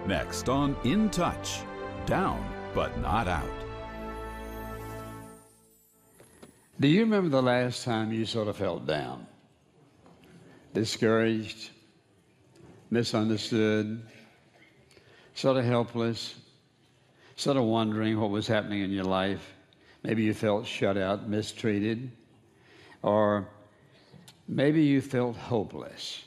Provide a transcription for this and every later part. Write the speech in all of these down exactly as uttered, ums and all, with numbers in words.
Next on In Touch, Down but Not Out. Do you remember the last time you sort of felt down, discouraged, misunderstood, sort of helpless, sort of wondering what was happening in your life? Maybe you felt shut out, mistreated, or maybe you felt hopeless.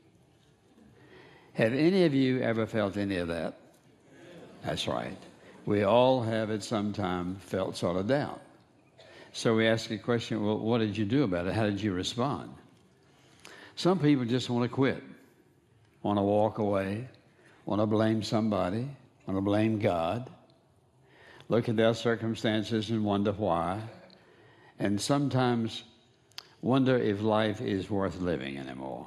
Have any of you ever felt any of that? That's right. We all have at some time felt sort of down. So we ask a question, well, what did you do about it? How did you respond? Some people just want to quit, want to walk away, want to blame somebody, want to blame God, look at their circumstances and wonder why, and sometimes wonder if life is worth living anymore.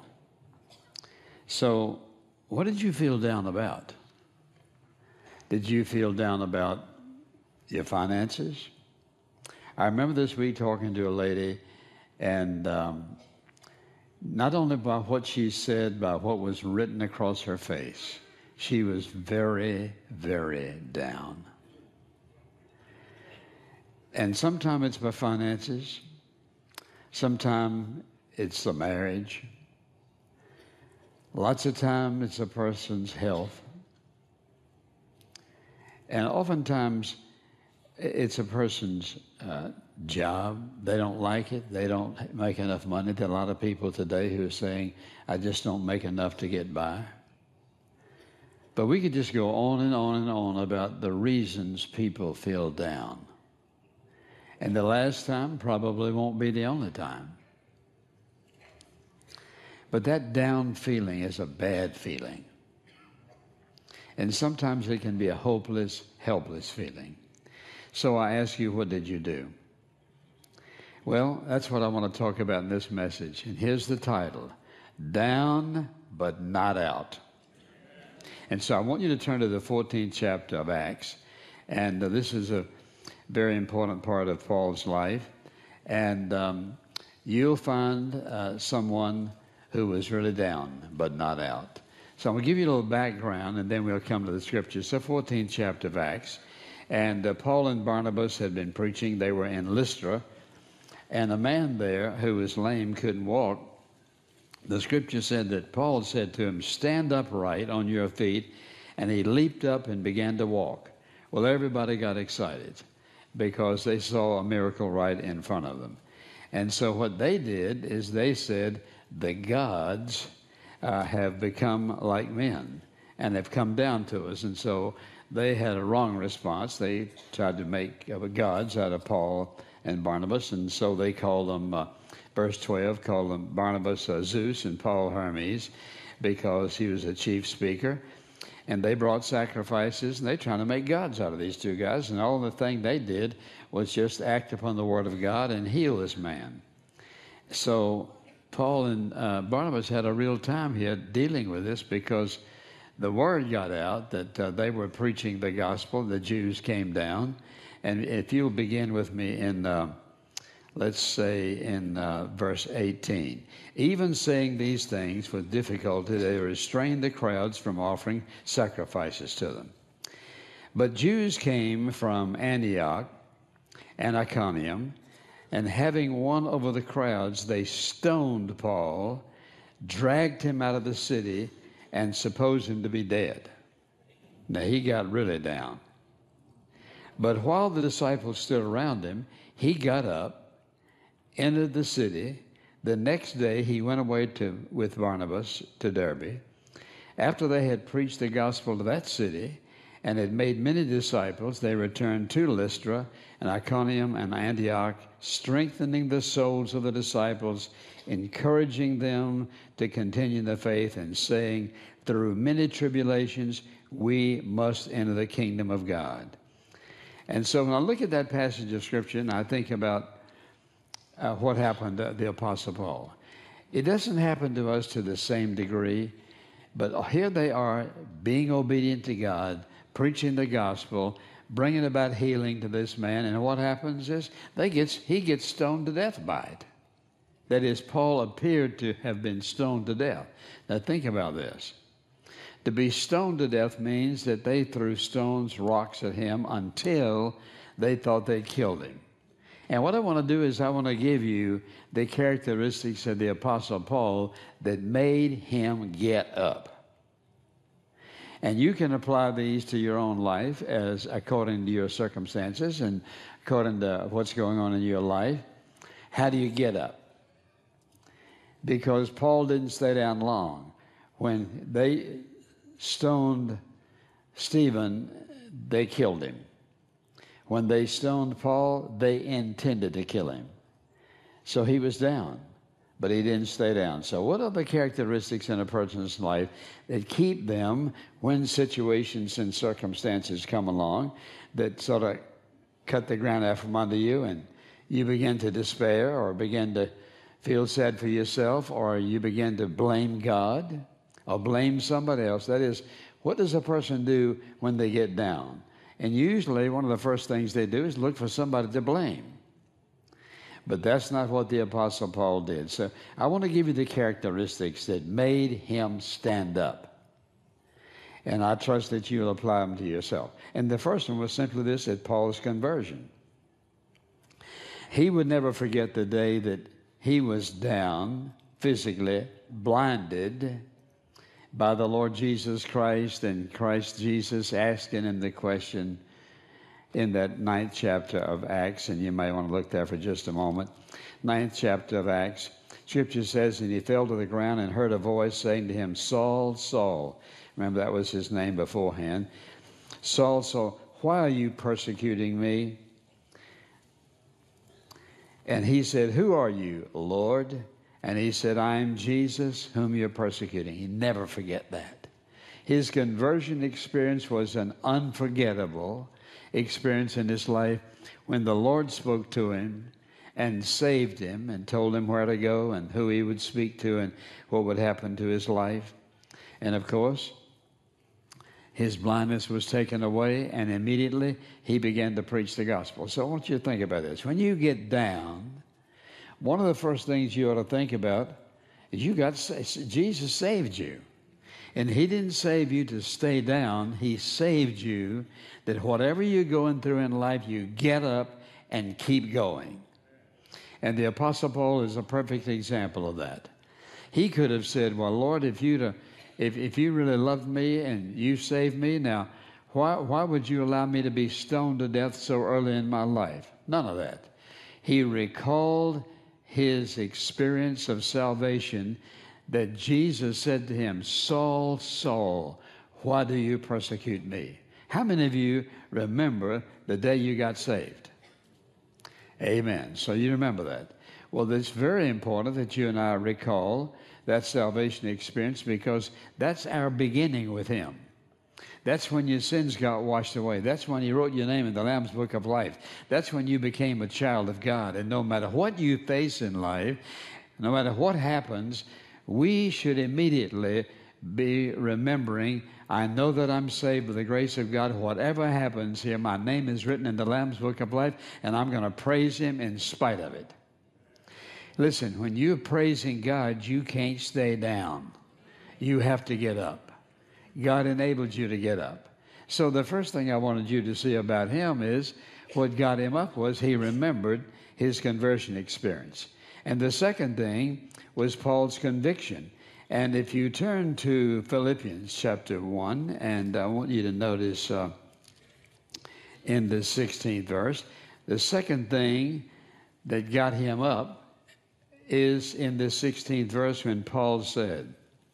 So what did you feel down about? Did you feel down about your finances? I remember this week talking to a lady, and um, not only by what she said, by what was written across her face, she was very, very down. And sometimes it's by finances, sometimes it's the marriage, lots of times it's a person's health, and oftentimes it's a person's uh, job. They don't like it. They don't make enough money. There are a lot of people today who are saying, I just don't make enough to get by. But we could just go on and on and on about the reasons people feel down. And the last time probably won't be the only time. But that down feeling is a bad feeling. And sometimes it can be a hopeless, helpless feeling. So I ask you, what did you do? Well, that's what I want to talk about in this message. And here's the title, Down but Not Out. And so I want you to turn to the fourteenth chapter of Acts. And uh, this is a very important part of Paul's life. And um, you'll find uh, someone who was really down but not out. So I'm going to give you a little background, and then we'll come to the scriptures. So fourteenth chapter of Acts. And uh, Paul and Barnabas had been preaching. They were in Lystra. And a man there who was lame couldn't walk. The scripture said that Paul said to him, stand upright on your feet. And he leaped up and began to walk. Well, everybody got excited because they saw a miracle right in front of them. And so what they did is they said, the gods uh, have become like men and have come down to us. And so they had a wrong response. They tried to make uh, gods out of Paul and Barnabas, and so they called them, uh, verse twelve, called them Barnabas uh, Zeus and Paul Hermes, because he was a chief speaker. And they brought sacrifices, and they trying to make gods out of these two guys, and all the thing they did was just act upon the word of God and heal this man. So Paul and uh, Barnabas had a real time here dealing with this, because the word got out that uh, they were preaching the gospel. The Jews came down. And if you'll begin with me in, uh, let's say, in uh, verse eighteen. Even saying these things with difficulty, they restrained the crowds from offering sacrifices to them. But Jews came from Antioch and Iconium, and having won over the crowds, they stoned Paul, dragged him out of the city, and supposed him to be dead. Now, he got really down. But while the disciples stood around him, he got up, entered the city. The next day, he went away to, with Barnabas to Derbe. After they had preached the gospel to that city and had made many disciples, they returned to Lystra and Iconium and Antioch, strengthening the souls of the disciples, encouraging them to continue in the faith, and saying, through many tribulations, we must enter the kingdom of God. And so when I look at that passage of Scripture and I think about uh, what happened to the Apostle Paul, it doesn't happen to us to the same degree, but here they are being obedient to God, preaching the gospel, bringing about healing to this man, and what happens is they gets, he gets stoned to death by it. That is, Paul appeared to have been stoned to death. Now think about this. To be stoned to death means that they threw stones, rocks at him until they thought they'd killed him. And what I want to do is I want to give you the characteristics of the Apostle Paul that made him get up. And you can apply these to your own life as according to your circumstances and according to what's going on in your life. How do you get up? Because Paul didn't stay down long. When they stoned Stephen, they killed him. When they stoned Paul, they intended to kill him. So he was down, but he didn't stay down. So what are the characteristics in a person's life that keep them, when situations and circumstances come along, that sort of cut the ground out from under you and you begin to despair or begin to feel sad for yourself, or you begin to blame God or blame somebody else? That is, what does a person do when they get down? And usually one of the first things they do is look for somebody to blame. But that's not what the Apostle Paul did. So I want to give you the characteristics that made him stand up. And I trust that you'll apply them to yourself. And the first one was simply this, at Paul's conversion. He would never forget the day that he was down, physically blinded by the Lord Jesus Christ, and Christ Jesus asking him the question in that ninth chapter of Acts, and you may want to look there for just a moment. Ninth chapter of Acts, Scripture says, and he fell to the ground and heard a voice saying to him, Saul, Saul. Remember, that was his name beforehand. Saul, Saul, why are you persecuting me? And he said, who are you, Lord? And he said, I am Jesus, whom you're persecuting. He never forget that. His conversion experience was an unforgettable experience in his life when the Lord spoke to him and saved him and told him where to go and who he would speak to and what would happen to his life. And of course, his blindness was taken away, and immediately he began to preach the gospel. So I want you to think about this. When you get down, one of the first things you ought to think about is you got Jesus saved you. And he didn't save you to stay down. He saved you that whatever you're going through in life, you get up and keep going. And the Apostle Paul is a perfect example of that. He could have said, well, Lord, if you'd have, if, if you really loved me and you saved me, now why, why would you allow me to be stoned to death so early in my life? None of that. He recalled his experience of salvation, that Jesus said to him, Saul, Saul, why do you persecute me? How many of you remember the day you got saved? Amen. So you remember that. Well, it's very important that you and I recall that salvation experience, because that's our beginning with him. That's when your sins got washed away. That's when he wrote your name in the Lamb's Book of Life. That's when you became a child of God. And no matter what you face in life, no matter what happens, we should immediately be remembering, I know that I'm saved by the grace of God. Whatever happens here, my name is written in the Lamb's Book of Life, and I'm going to praise him in spite of it. Listen, when you're praising God, you can't stay down. You have to get up. God enabled you to get up. So the first thing I wanted you to see about him is what got him up was he remembered his conversion experience. And the second thing was Paul's conviction. And if you turn to Philippians chapter one, and I want you to notice uh, in the sixteenth verse, the second thing that got him up is in the sixteenth verse when Paul said,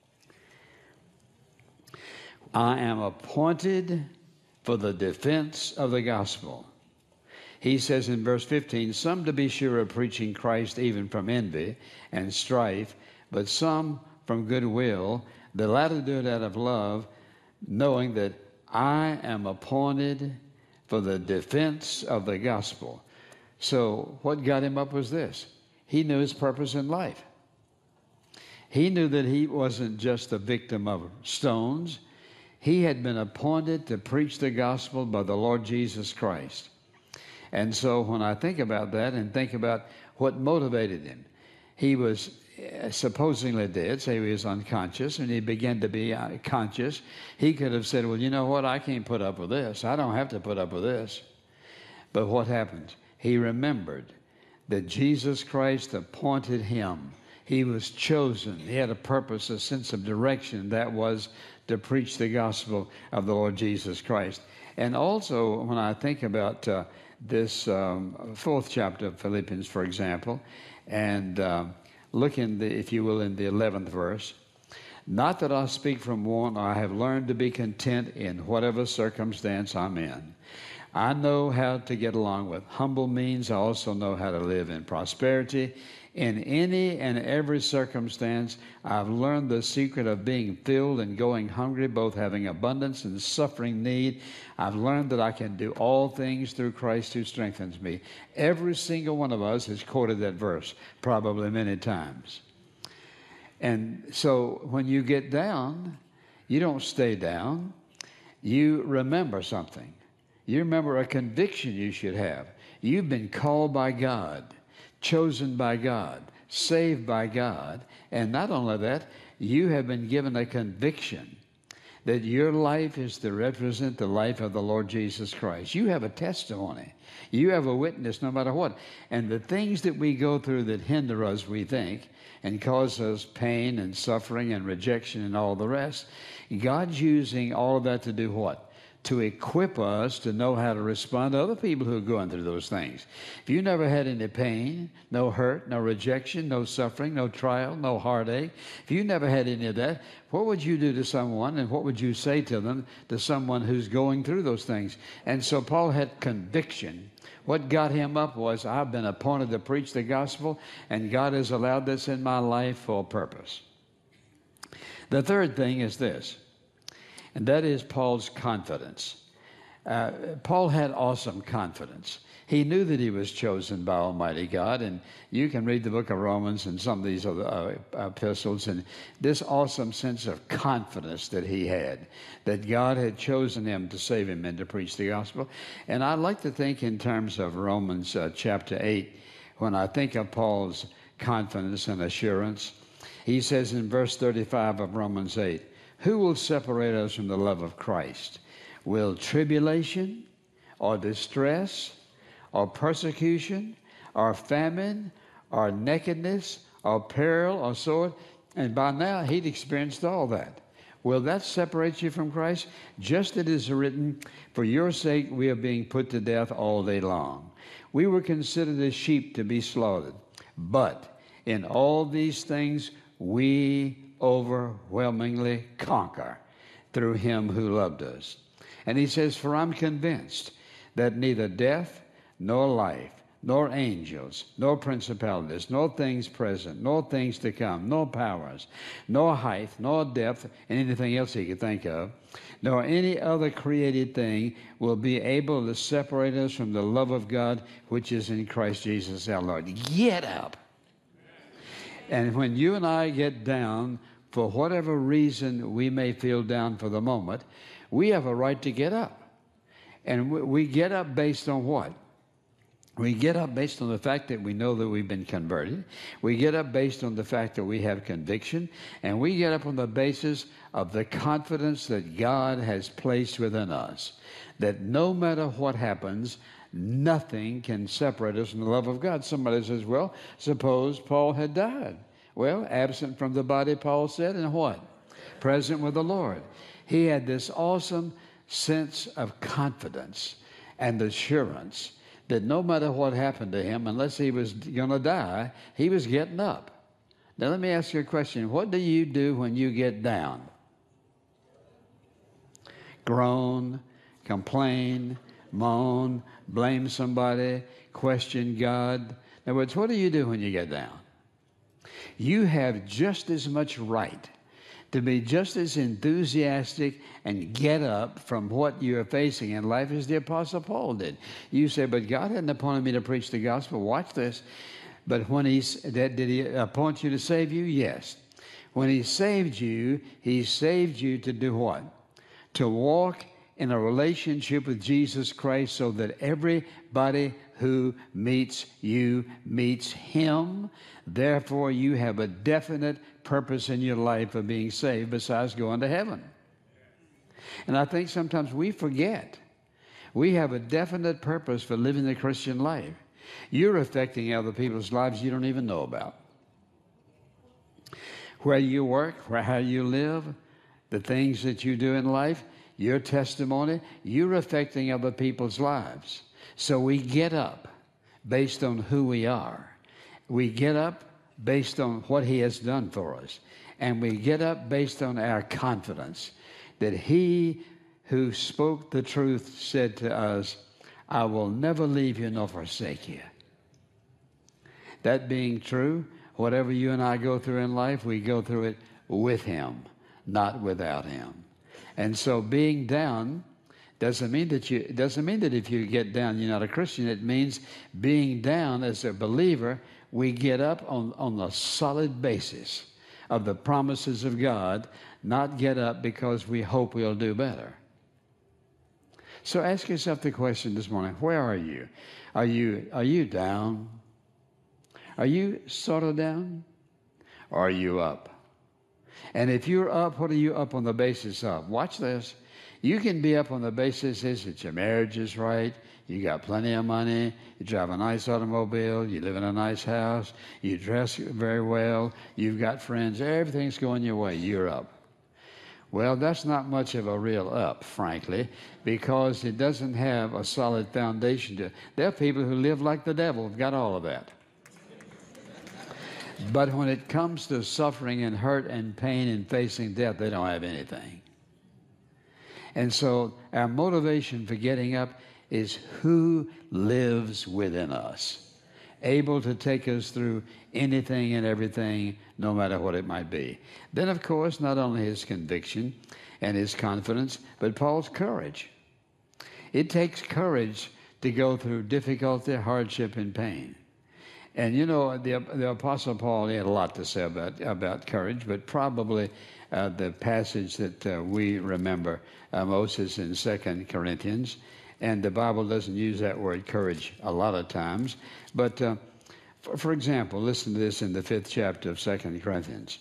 I am appointed for the defense of the gospel. He says in verse fifteen, some to be sure are preaching Christ even from envy and strife, but some from goodwill. The latter do it out of love, knowing that I am appointed for the defense of the gospel. So what got him up was this. He knew his purpose in life. He knew that he wasn't just a victim of stones. He had been appointed to preach the gospel by the Lord Jesus Christ. And so when I think about that and think about what motivated him, he was supposedly did, say he was unconscious, and he began to be uh, conscious, he could have said, well, you know what, I can't put up with this. I don't have to put up with this. But what happened? He remembered that Jesus Christ appointed him. He was chosen. He had a purpose, a sense of direction. That was to preach the gospel of the Lord Jesus Christ. And also, when I think about uh, this um, fourth chapter of Philippians, for example, and uh, look in the, if you will, in the eleventh verse. Not that I speak from want, I have learned to be content in whatever circumstance I'm in. I know how to get along with humble means. I also know how to live in prosperity. In any and every circumstance, I've learned the secret of being filled and going hungry, both having abundance and suffering need. I've learned that I can do all things through Christ who strengthens me. Every single one of us has quoted that verse, probably many times. And so when you get down, you don't stay down. You remember something. You remember a conviction you should have. You've been called by God, chosen by God, saved by God, and not only that, you have been given a conviction that your life is to represent the life of the Lord Jesus Christ. You have a testimony. You have a witness no matter what. And the things that we go through that hinder us, we think, and cause us pain and suffering and rejection and all the rest, God's using all of that to do what? To equip us to know how to respond to other people who are going through those things. If you never had any pain, no hurt, no rejection, no suffering, no trial, no heartache, if you never had any of that, what would you do to someone and what would you say to them, to someone who's going through those things? And so Paul had conviction. What got him up was, I've been appointed to preach the gospel, and God has allowed this in my life for a purpose. The third thing is this. And that is Paul's confidence. Uh, Paul had awesome confidence. He knew that he was chosen by Almighty God, and you can read the book of Romans and some of these other uh, epistles, and this awesome sense of confidence that he had, that God had chosen him to save him and to preach the gospel. And I like to think in terms of Romans uh, chapter eight, when I think of Paul's confidence and assurance. He says in verse thirty-five of Romans eight, who will separate us from the love of Christ? Will tribulation or distress or persecution or famine or nakedness or peril or sword? And by now he'd experienced all that. Will that separate you from Christ? Just as it is written, for your sake we are being put to death all day long. We were considered as sheep to be slaughtered. But in all these things we overwhelmingly conquer through him who loved us. And he says, for I'm convinced that neither death nor life, nor angels, nor principalities, nor things present, nor things to come, nor powers, nor height, nor depth, and anything else he could think of, nor any other created thing will be able to separate us from the love of God which is in Christ Jesus our Lord. Get up. And when you and I get down, for whatever reason we may feel down for the moment, we have a right to get up. And we get up based on what? We get up based on the fact that we know that we've been converted. We get up based on the fact that we have conviction. And we get up on the basis of the confidence that God has placed within us, that no matter what happens, nothing can separate us from the love of God. Somebody says, well, suppose Paul had died. Well, absent from the body, Paul said, and what? Present with the Lord. He had this awesome sense of confidence and assurance that no matter what happened to him, unless he was going to die, he was getting up. Now, let me ask you a question. What do you do when you get down? Groan, complain, moan, blame somebody, question God. In other words, what do you do when you get down? You have just as much right to be just as enthusiastic and get up from what you're facing in life as the Apostle Paul did. You say, but God hadn't appointed me to preach the gospel. Watch this. But when he, did he appoint you to save you? Yes. When he saved you, he saved you to do what? To walk in a relationship with Jesus Christ so that everybody who meets you meets him. Therefore, you have a definite purpose in your life of being saved besides going to heaven. And I think sometimes we forget. We have a definite purpose for living the Christian life. You're affecting other people's lives you don't even know about. Where you work, where, how you live, the things that you do in life, your testimony, you're affecting other people's lives. So we get up based on who we are. We get up based on what he has done for us. And we get up based on our confidence that he who spoke the truth said to us, I will never leave you nor forsake you. That being true, whatever you and I go through in life, we go through it with him, not without him. And so being down doesn't mean that you doesn't mean that if you get down, you're not a Christian. It means being down as a believer, we get up on, on the solid basis of the promises of God, not get up because we hope we'll do better. So ask yourself the question this morning, where are you? Are you are you down? Are you sort of down? Or are you up? And if you're up, what are you up on the basis of? Watch this. You can be up on the basis that your marriage is right, you got plenty of money, you drive a nice automobile, you live in a nice house, you dress very well, you've got friends, everything's going your way, you're up. Well, that's not much of a real up, frankly, because it doesn't have a solid foundation to it. There are people who live like the devil, have got all of that. But when it comes to suffering and hurt and pain and facing death, they don't have anything. And so our motivation for getting up is who lives within us, able to take us through anything and everything, no matter what it might be. Then, of course, not only his conviction and his confidence, but Paul's courage. It takes courage to go through difficulty, hardship, and pain. And you know, the, the Apostle Paul, he had a lot to say about, about courage, but probably uh, the passage that uh, we remember uh, most is in Second Corinthians. And the Bible doesn't use that word courage a lot of times. But, uh, for, for example, listen to this in the fifth chapter of Second Corinthians.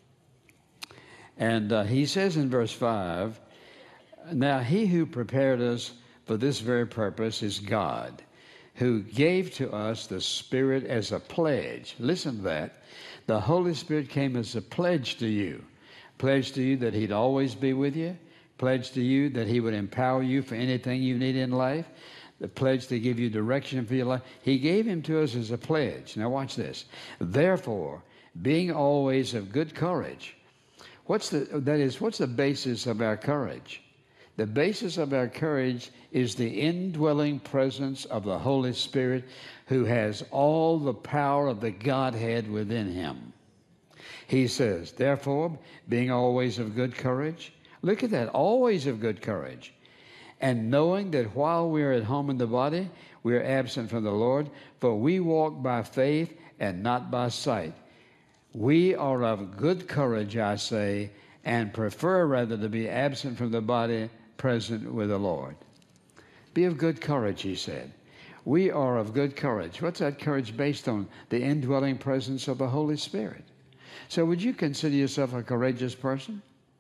And uh, he says in verse five, now he who prepared us for this very purpose is God, who gave to us the Spirit as a pledge. Listen to that. The Holy Spirit came as a pledge to you. Pledge to you that he'd always be with you. Pledge to you that he would empower you for anything you need in life. The pledge to give you direction for your life. He gave him to us as a pledge. Now watch this. Therefore, being always of good courage. What's the, that is, what's the basis of our courage? The basis of our courage is the indwelling presence of the Holy Spirit, who has all the power of the Godhead within him. He says, therefore, being always of good courage. Look at that, always of good courage. And knowing that while we are at home in the body, we are absent from the Lord, for we walk by faith and not by sight. We are of good courage, I say, and prefer rather to be absent from the body, present with the Lord. Be of good courage, he said. We are of good courage. What's that courage based on? The indwelling presence of the Holy Spirit. So would you consider yourself a courageous person?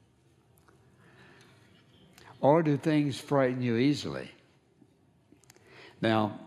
Or do things frighten you easily? Now,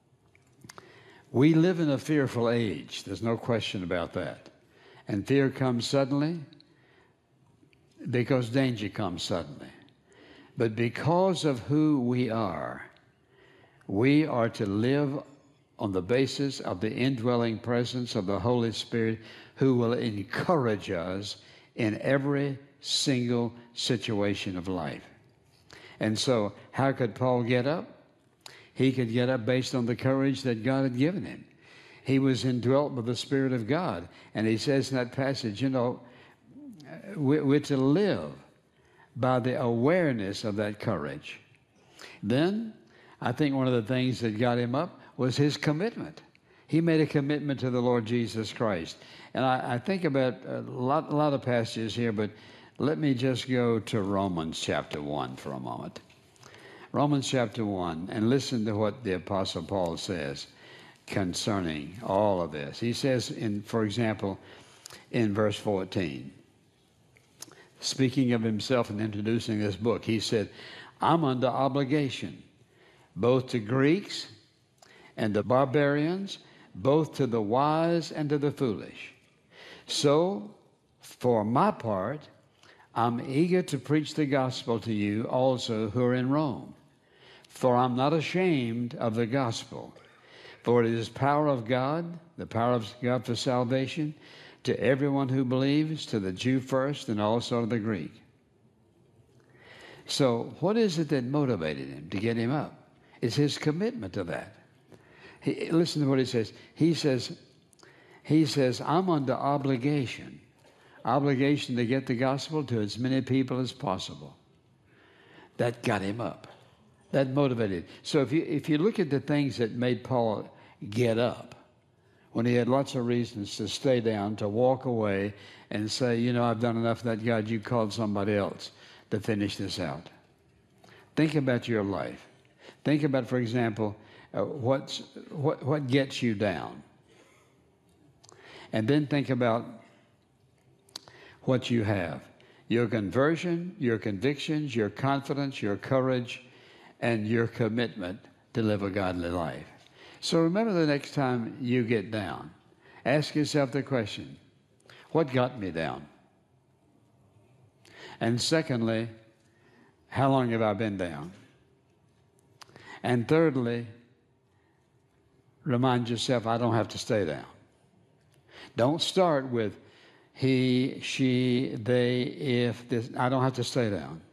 we live in a fearful age. There's no question about that. And fear comes suddenly because danger comes suddenly. But because of who we are, we are to live on the basis of the indwelling presence of the Holy Spirit, who will encourage us in every single situation of life. And so, how could Paul get up? He could get up based on the courage that God had given him. He was indwelt by the Spirit of God. And he says in that passage, you know, we're to live by the awareness of that courage. Then, I think one of the things that got him up was his commitment. He made a commitment to the Lord Jesus Christ. And I, I think about a lot, a lot of passages here, but let me just go to Romans chapter one for a moment. Romans chapter one, and listen to what the Apostle Paul says concerning all of this. He says, in, for example, in verse fourteen, speaking of himself and introducing this book, he said, I'm under obligation, both to Greeks and to barbarians, both to the wise and to the foolish. So, for my part, I'm eager to preach the gospel to you also who are in Rome. For I'm not ashamed of the gospel, for it is power of God, the power of God for salvation, to everyone who believes, to the Jew first and also to the Greek. So what is it that motivated him to get him up? It's his commitment to that. He, listen to what he says. He says, he says, I'm under obligation, obligation to get the gospel to as many people as possible. That got him up. That motivated. So if you, if you look at the things that made Paul get up, when he had lots of reasons to stay down, to walk away and say, you know, I've done enough of that, God, you called somebody else to finish this out. Think about your life. Think about, for example, uh, what's, what, what gets you down. And then think about what you have. Your conversion, your convictions, your confidence, your courage, and your commitment to live a godly life. So remember, the next time you get down, ask yourself the question, what got me down? And secondly, how long have I been down? And thirdly, remind yourself, I don't have to stay down. Don't start with he, she, they, if, this. I don't have to stay down.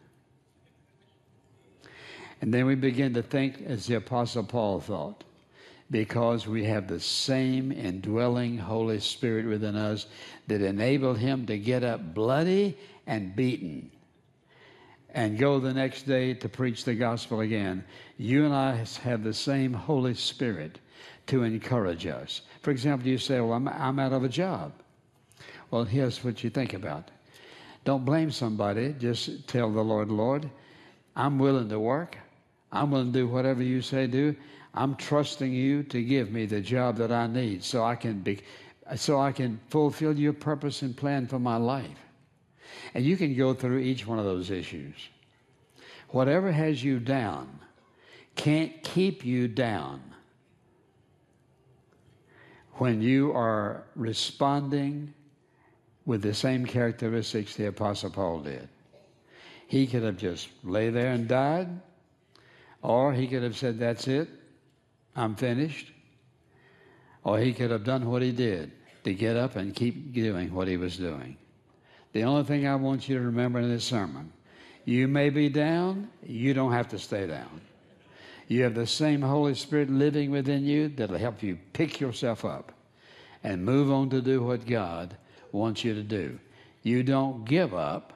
And then we begin to think as the Apostle Paul thought, because we have the same indwelling Holy Spirit within us that enabled him to get up bloody and beaten and go the next day to preach the gospel again. You and I have the same Holy Spirit to encourage us. For example, you say, well, I'm, I'm out of a job. Well, here's what you think about. Don't blame somebody. Just tell the Lord, Lord, I'm willing to work. I'm willing to do whatever you say do. I'm trusting you to give me the job that I need so I can be, so I can fulfill your purpose and plan for my life. And you can go through each one of those issues. Whatever has you down can't keep you down when you are responding with the same characteristics the Apostle Paul did. He could have just lay there and died, or he could have said, that's it, I'm finished. Or he could have done what he did, to get up and keep doing what he was doing. The only thing I want you to remember in this sermon, you may be down, you don't have to stay down. You have the same Holy Spirit living within you that'll help you pick yourself up and move on to do what God wants you to do. You don't give up,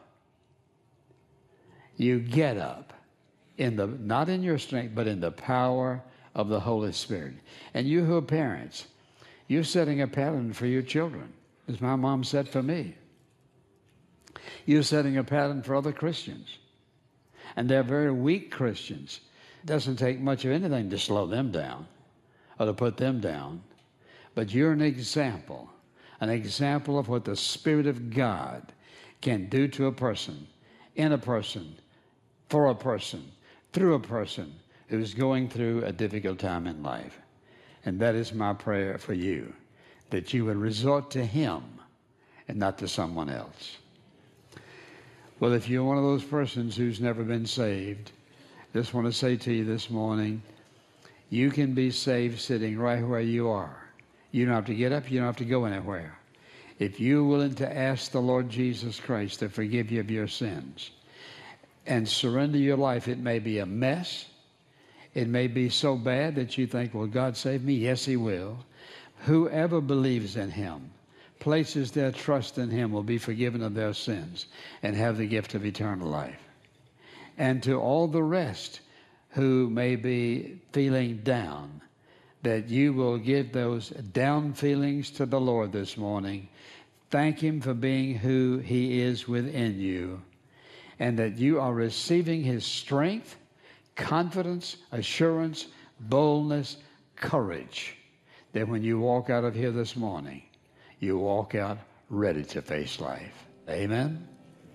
you get up, in the not in your strength, but in the power of the Holy Spirit. And you who are parents, you're setting a pattern for your children, as my mom said for me. You're setting a pattern for other Christians. And they're very weak Christians. It doesn't take much of anything to slow them down or to put them down. But you're an example, an example of what the Spirit of God can do to a person, in a person, for a person, through a person who's going through a difficult time in life. And that is my prayer for you, that you would resort to Him and not to someone else. Well, if you're one of those persons who's never been saved, I just want to say to you this morning, you can be saved sitting right where you are. You don't have to get up. You don't have to go anywhere. If you're willing to ask the Lord Jesus Christ to forgive you of your sins and surrender your life, it may be a mess. It may be so bad that you think, will God save me? Yes, He will. Whoever believes in Him, places their trust in Him, will be forgiven of their sins and have the gift of eternal life. And to all the rest who may be feeling down, that you will give those down feelings to the Lord this morning. Thank Him for being who He is within you, and that you are receiving His strength, confidence, assurance, boldness, courage, that when you walk out of here this morning, you walk out ready to face life. Amen?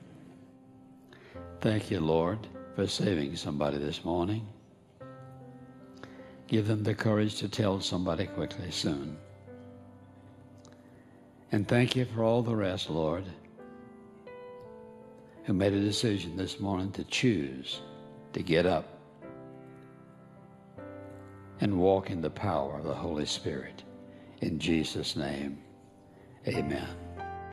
Thank you, Lord, for saving somebody this morning. Give them the courage to tell somebody quickly soon. And thank you for all the rest, Lord, who made a decision this morning to choose to get up and walk in the power of the Holy Spirit. In Jesus' name, amen.